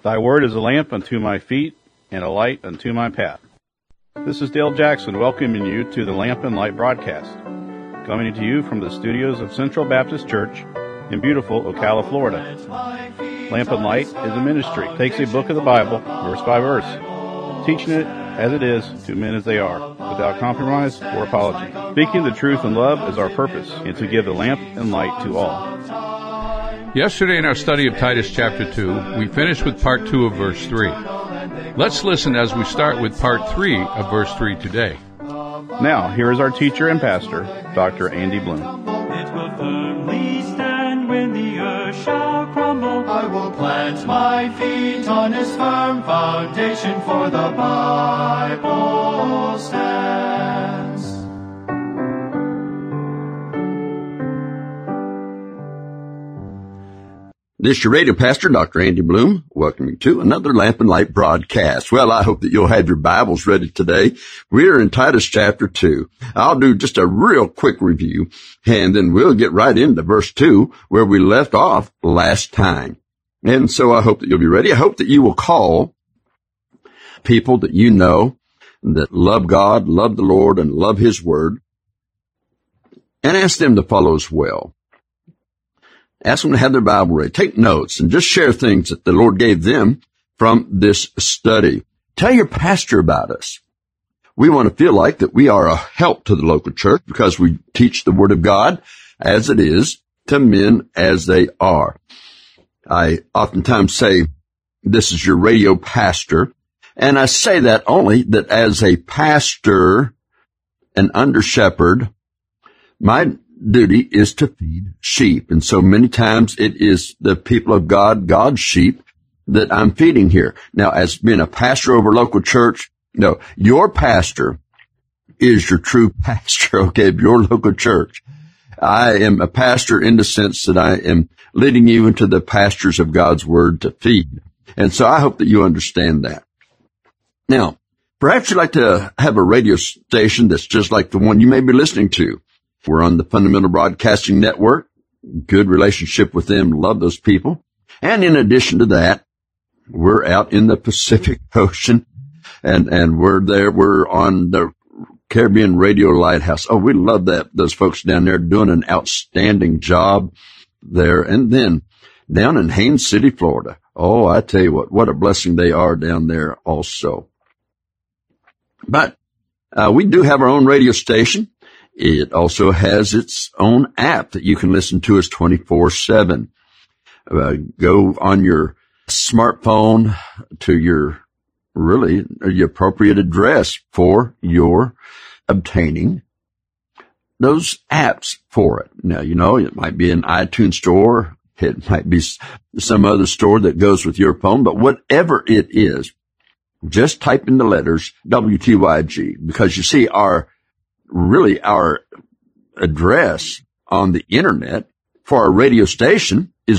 Thy word is a lamp unto my feet and a light unto my path. This is Dale Jackson welcoming you to the Lamp and Light broadcast, coming to you from the studios of Central Baptist Church in beautiful Ocala, Florida. Lamp and Light is a ministry. It takes a book of the Bible, verse by verse, teaching it as it is to men as they are, without compromise or apology. Speaking the truth in love is our purpose, and to give the lamp and light to all. Yesterday in our study of Titus chapter 2, we finished with part 2 of verse 3. Let's listen as we start with part 3 of verse 3 today. Now, here is our teacher and pastor, Dr. Andy Bloom. It will firmly stand when the earth shall crumble. I will plant my feet on its firm foundation, for the Bible stands. This is your radio pastor, Dr. Andy Bloom, welcoming you to another Lamp and Light broadcast. Well, I hope that you'll have your Bibles ready today. We're in Titus chapter 2. I'll do just a real quick review, and then we'll get right into verse 2, where we left off last time. And so I hope that you'll be ready. I hope that you will call people that you know that love God, love the Lord, and love His Word, and ask them to follow as well. Ask them to have their Bible ready. Take notes and just share things that the Lord gave them from this study. Tell your pastor about us. We want to feel like that we are a help to the local church because we teach the Word of God as it is to men as they are. I oftentimes say, this is your radio pastor. And I say that only that as a pastor, an under shepherd, my duty is to feed sheep. And so many times it is the people of God, God's sheep, that I'm feeding here. Now, as being a pastor over a local church, no, your pastor is your true pastor, okay, of your local church. I am a pastor in the sense that I am leading you into the pastures of God's Word to feed. And so I hope that you understand that. Now, perhaps you'd like to have a radio station that's just like the one you may be listening to. We're on the Fundamental Broadcasting Network. Good relationship with them. Love those people. And in addition to that, we're out in the Pacific Ocean and we're there. We're on the Caribbean Radio Lighthouse. Oh, we love that. Those folks down there doing an outstanding job there. And then down in Haines City, Florida. Oh, I tell you what a blessing they are down there also. But, we do have our own radio station. It also has its own app that you can listen to us 24/7. Go on your smartphone to your appropriate address for your obtaining those apps for it. Now, it might be an iTunes store. It might be some other store that goes with your phone, but whatever it is, just type in the letters WTYG, because you see our address on the internet for our radio station is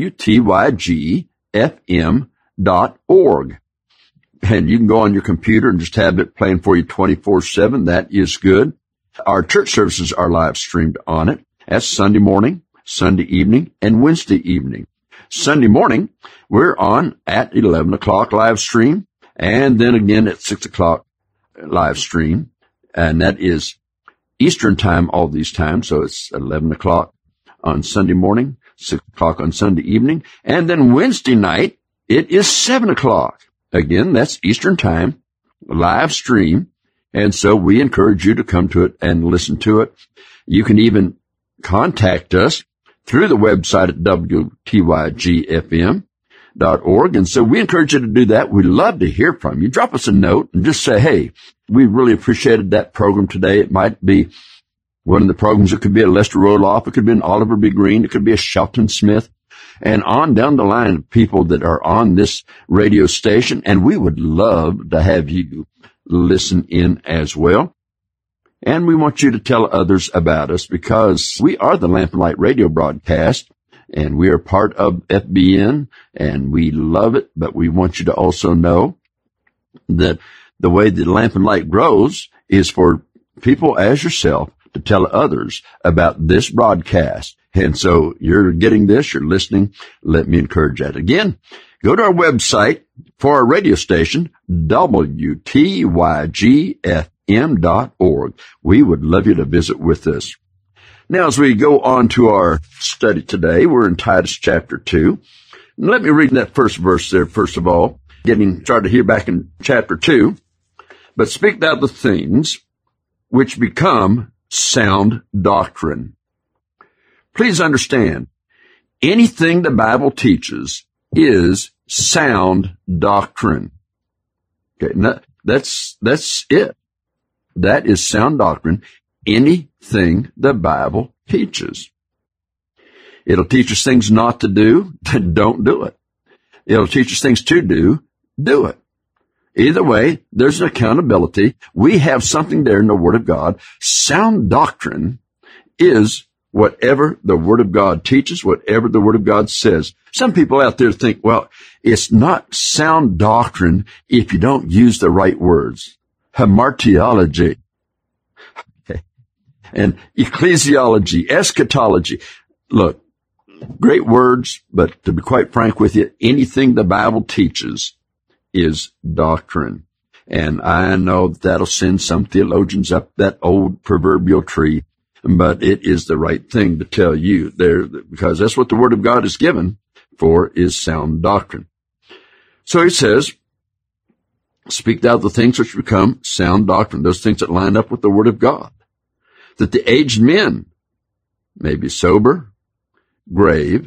WTYGFM.org. And you can go on your computer and just have it playing for you 24/7. That is good. Our church services are live streamed on it. That's Sunday morning, Sunday evening, and Wednesday evening. Sunday morning, we're on at 11 o'clock live stream, and then again at 6 o'clock live stream. And that is Eastern time all these times. So it's 11 o'clock on Sunday morning, 6 o'clock on Sunday evening. And then Wednesday night, it is 7 o'clock. Again, that's Eastern time, live stream. And so we encourage you to come to it and listen to it. You can even contact us through the website at WTYGFM.org. And so we encourage you to do that. We'd love to hear from you. Drop us a note and just say, hey, we really appreciated that program today. It might be one of the programs. It could be a Lester Roloff. It could be an Oliver B. Green. It could be a Shelton Smith, and on down the line of people that are on this radio station. And we would love to have you listen in as well. And we want you to tell others about us, because we are the Lamp and Light radio broadcast, and we are part of FBN, and we love it. But we want you to also know that the way the Lamp and Light grows is for people as yourself to tell others about this broadcast. And so you're getting this, you're listening. Let me encourage that. Again, go to our website for our radio station, WTYGFM.org. We would love you to visit with us. Now, as we go on to our study today, we're in Titus chapter 2. And let me read that first verse there, first of all, getting started here back in chapter 2. But speak thou the things which become sound doctrine. Please understand, anything the Bible teaches is sound doctrine. Okay, that's it. That is sound doctrine. Anything the Bible teaches. It'll teach us things not to do, then don't do it. It'll teach us things to do it. Either way, there's an accountability. We have something there in the Word of God. Sound doctrine is whatever the Word of God teaches, whatever the Word of God says. Some people out there think, well, it's not sound doctrine if you don't use the right words. Hamartiology. Okay. And ecclesiology, eschatology. Look, great words, but to be quite frank with you, anything the Bible teaches is doctrine. And I know that'll send some theologians up that old proverbial tree, but it is the right thing to tell you there, because that's what the Word of God is given for, is sound doctrine. So he says, speak thou the things which become sound doctrine, those things that line up with the Word of God, that the aged men may be sober, grave,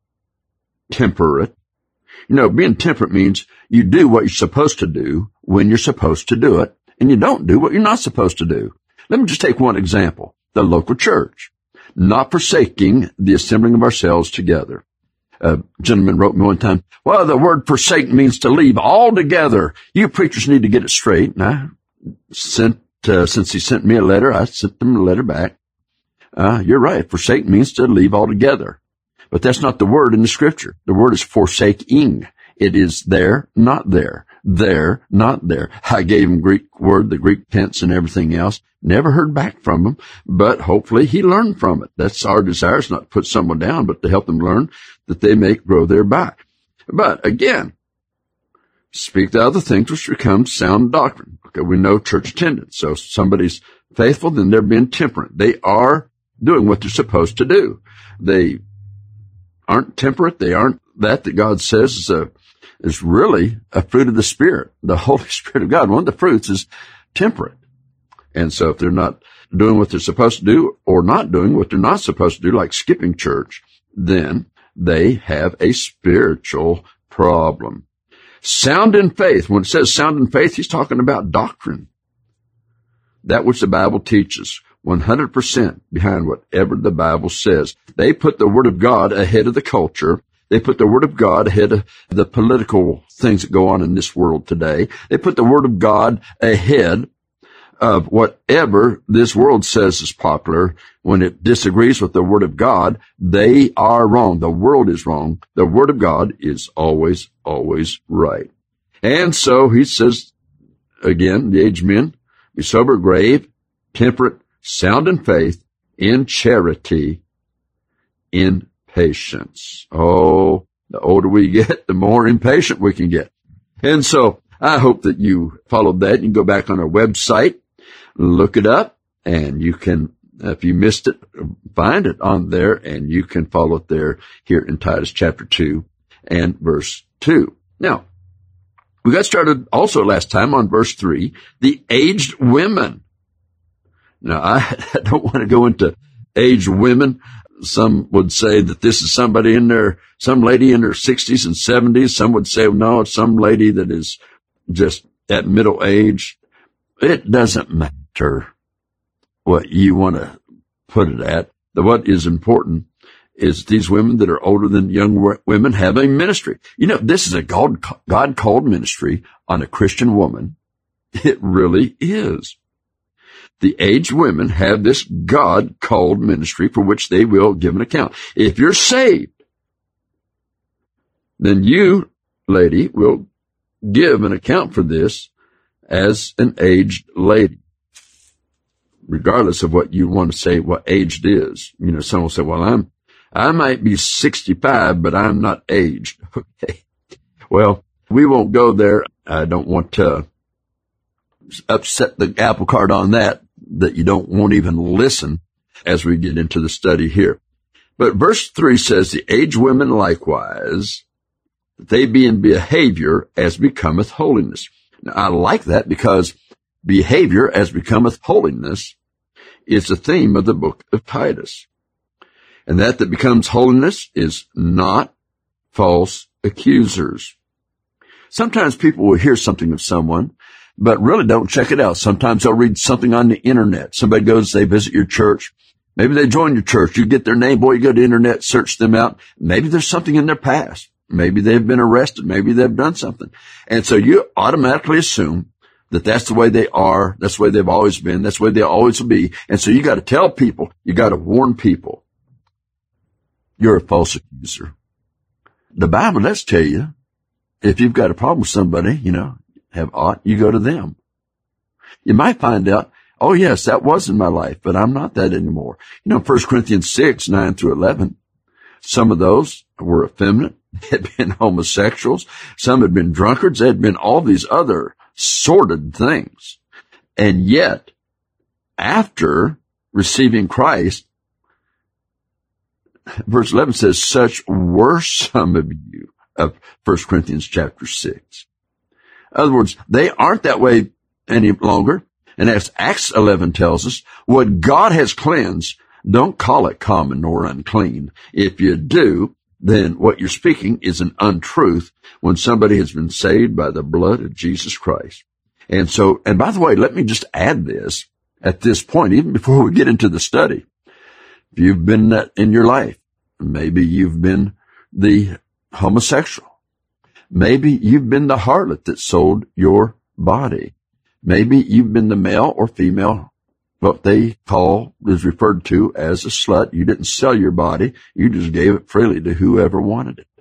temperate. You know, being temperate means you do what you're supposed to do when you're supposed to do it, and you don't do what you're not supposed to do. Let me just take one example. The local church, not forsaking the assembling of ourselves together. A gentleman wrote me one time, well, the word forsake means to leave altogether. You preachers need to get it straight. And I sent, since he sent me a letter, I sent him a letter back. You're right. Forsake means to leave altogether. But that's not the word in the scripture. The word is forsaking. It is there, not there. There, not there. I gave him Greek word, the Greek tense and everything else. Never heard back from him, but hopefully he learned from it. That's our desire, is not to put someone down, but to help them learn that they may grow thereby. But again, speak thou the things which become sound doctrine. Okay, we know church attendance. So if somebody's faithful, then they're being temperate. They are doing what they're supposed to do. They aren't temperate. They aren't that God says is really a fruit of the Spirit, the Holy Spirit of God. One of the fruits is temperate. And so if they're not doing what they're supposed to do or not doing what they're not supposed to do, like skipping church, then they have a spiritual problem. Sound in faith. When it says sound in faith, he's talking about doctrine. That which the Bible teaches, 100% behind whatever the Bible says. They put the Word of God ahead of the culture. They put the Word of God ahead of the political things that go on in this world today. They put the Word of God ahead of whatever this world says is popular. When it disagrees with the Word of God, they are wrong. The world is wrong. The Word of God is always, always right. And so he says, again, the aged men, be sober, grave, temperate, sound in faith, in charity, in patience. Oh, the older we get, the more impatient we can get. And so I hope that you followed that. You can go back on our website, look it up, and you can, if you missed it, find it on there, and you can follow it there here in Titus chapter 2 and verse 2. Now, we got started also last time on verse 3, the aged women. Now, I don't want to go into aged women. Some would say that this is some lady in her 60s and 70s. Some would say, no, it's some lady that is just at middle age. It doesn't matter what you want to put it at. What is important is these women that are older than young women have a ministry. You know, this is a God-called ministry on a Christian woman. It really is. The aged women have this God-called ministry for which they will give an account. If you're saved, then you, lady, will give an account for this as an aged lady, regardless of what you want to say what aged is. You know, some will say, well, I might be 65, but I'm not aged. Okay. Well, we won't go there. I don't want to upset the apple cart on that you won't even listen as we get into the study here. But verse 3 says, the aged women likewise, they be in behavior as becometh holiness. Now, I like that because behavior as becometh holiness is the theme of the book of Titus. And that becomes holiness is not false accusers. Sometimes people will hear something of someone, but really don't check it out. Sometimes they'll read something on the internet. Somebody goes, they visit your church. Maybe they join your church. You get their name. Boy, you go to the internet, search them out. Maybe there's something in their past. Maybe they've been arrested. Maybe they've done something. And so you automatically assume that that's the way they are. That's the way they've always been. That's the way they always will be. And so you got to tell people, you got to warn people, you're a false accuser. The Bible does tell you, if you've got a problem with somebody, have aught, you go to them. You might find out, oh yes, that was in my life, but I'm not that anymore. 1 Corinthians 6, 9 through 11, some of those were effeminate, had been homosexuals, some had been drunkards, they had been all these other sordid things. And yet, after receiving Christ, verse 11 says, such were some of you, of 1 Corinthians chapter 6. In other words, they aren't that way any longer. And as Acts 11 tells us, what God has cleansed, don't call it common nor unclean. If you do, then what you're speaking is an untruth when somebody has been saved by the blood of Jesus Christ. And by the way, let me just add this at this point, even before we get into the study. If you've been that in your life, maybe you've been the homosexual. Maybe you've been the harlot that sold your body. Maybe you've been the male or female, what they is referred to as a slut. You didn't sell your body. You just gave it freely to whoever wanted it.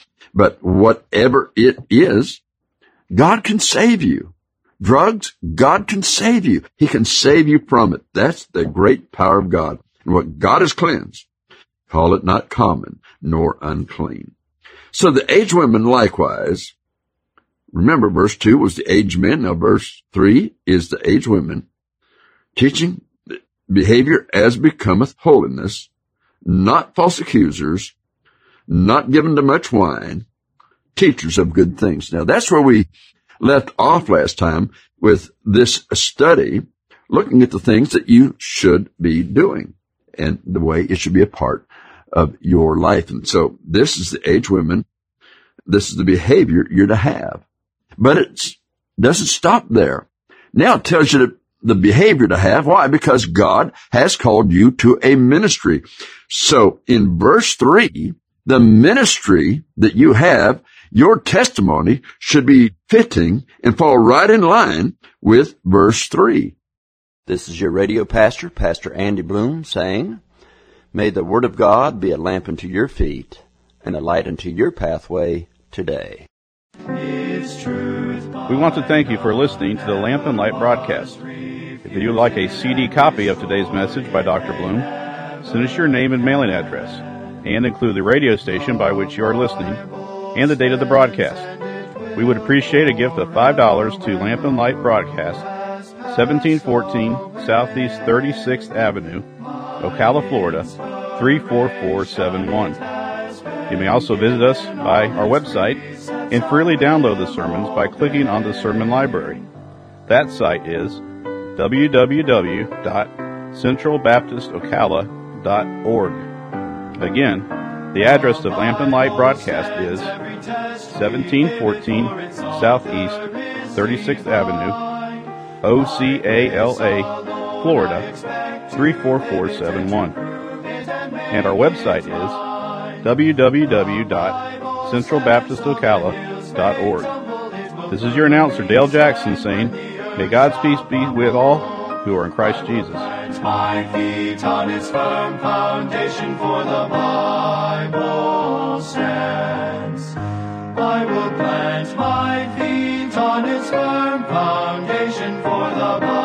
But whatever it is, God can save you. Drugs, God can save you. He can save you from it. That's the great power of God. And what God has cleansed, call it not common nor unclean. So the aged women likewise, remember verse 2 was the aged men. Now verse 3 is the aged women, teaching behavior as becometh holiness, not false accusers, not given to much wine, teachers of good things. Now that's where we left off last time with this study, looking at the things that you should be doing and the way it should be a part of your life. And so this is the aged women. This is the behavior you're to have. But it doesn't stop there. Now it tells you the behavior to have. Why? Because God has called you to a ministry. So in verse 3, the ministry that you have, your testimony should be fitting and fall right in line with verse 3. This is your radio pastor, Pastor Andy Bloom, saying, may the Word of God be a lamp unto your feet and a light unto your pathway today. We want to thank you for listening to the Lamp and Light broadcast. If you would like a CD copy of today's message by Dr. Bloom, send us your name and mailing address, and include the radio station by which you are listening and the date of the broadcast. We would appreciate a gift of $5 to Lamp and Light Broadcast, 1714 Southeast 36th Avenue, Ocala, Florida, 34471. You may also visit us by our website and freely download the sermons by clicking on the sermon library. That site is www.centralbaptistocala.org. Again, the address of Lamp and Light Broadcast is 1714 Southeast 36th Avenue, Ocala, Florida, 34471. And our website is www.centralbaptistocala.org. This is your announcer, Dale Jackson, saying, may God's peace be with all who are in Christ Jesus. My feet on its firm foundation, for the Bible stands. I will plant my feet on its firm foundation, for the Bible